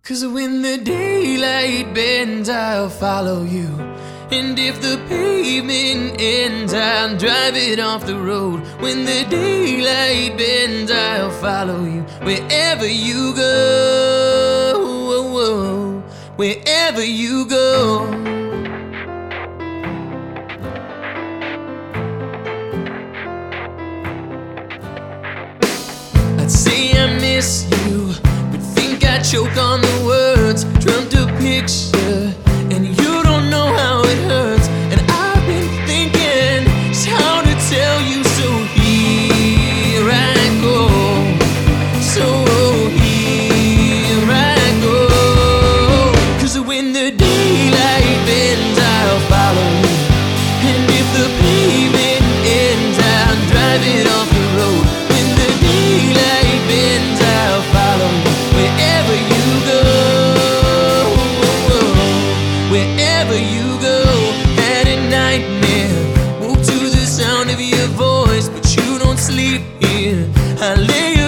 'Cause when the daylight bends, I'll follow you. And if the pavement ends, I'll drive it off the road. When the daylight bends, I'll follow you. Wherever you go, wherever you go. I'd say I miss you, but think I choke on the words. Dreamt a picture, and you don't know how it hurts. And I've been thinking just how to tell you. So here I go, so here I go. 'Cause when the daylight bends, I'll follow you. And if the pavement ends, I'll drive it off the road. When the daylight bends, I'll follow you. Wherever you go, wherever you go. Had a nightmare, woke to the sound of your voice, but you don't sleep here. I lay